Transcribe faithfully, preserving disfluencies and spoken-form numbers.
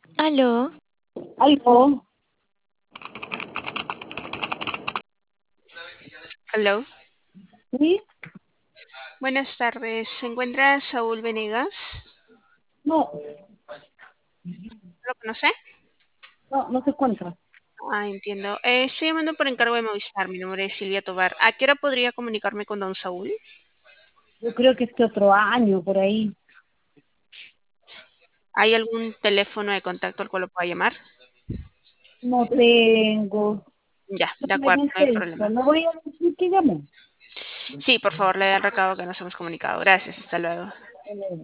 Aló, Aló, Hello. ¿sí? Buenas tardes. ¿Se encuentra Saúl Venegas? No, ¿Lo conoce? no, no se encuentra. Ah, entiendo. Eh, estoy llamando por encargo de Movistar. Mi nombre es Silvia Tobar. ¿A qué hora podría comunicarme con don Saúl? Yo creo que este otro año, por ahí. ¿Hay algún teléfono de contacto al cual lo pueda llamar? No tengo. Ya, de acuerdo, no hay Solamente esto. problema. No voy a decir que llamó. Sí, por favor, le da el recado que nos hemos comunicado. Gracias, hasta luego.